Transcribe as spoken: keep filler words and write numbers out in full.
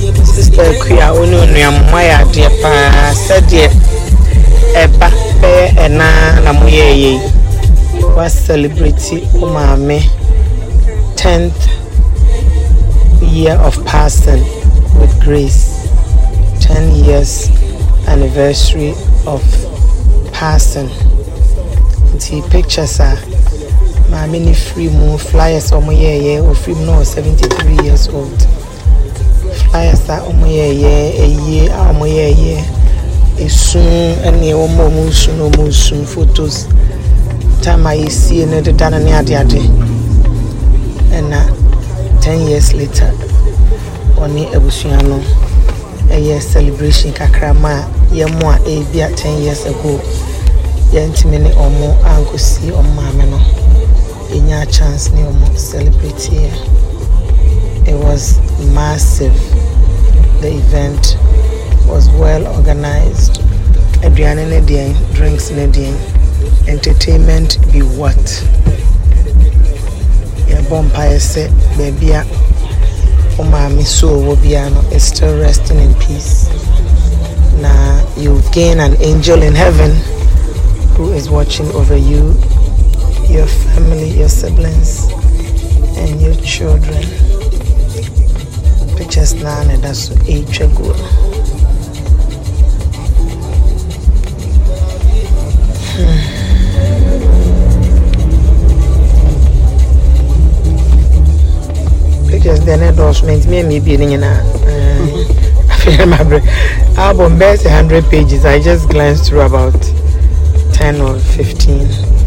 Sister Kuya, Unu, Maya, dear Pa, said dear, a back bear and Namuye was celebrating Umame tenth year of passing with grace, ten years anniversary of passing. The pictures are my mini free moon flyers on my year or free no seventy-three years old. Flyers are on my year, a year, on my year. It's soon and near more soon, almost soon photos. Time I see another done and yadi and now ten years later, on the Ebusiano, a year celebration Kakrama, Yamwa, a beer ten years ago. Yentimini or more ango see or mamano. In your chance near more celebrate here. It was massive. The event was well organized. Adriana Nedian, drinks Nedian, entertainment be what? Your bonfire set, baby. Oh, my soul Wobiano is still resting in peace. Now you've gained an angel in heaven who is watching over you, your family, your siblings, and your children. Pictures now, and that's eight ago. Pictures then endorsement, me me being in a album, best one hundred pages. I just glanced through about ten or fifteen.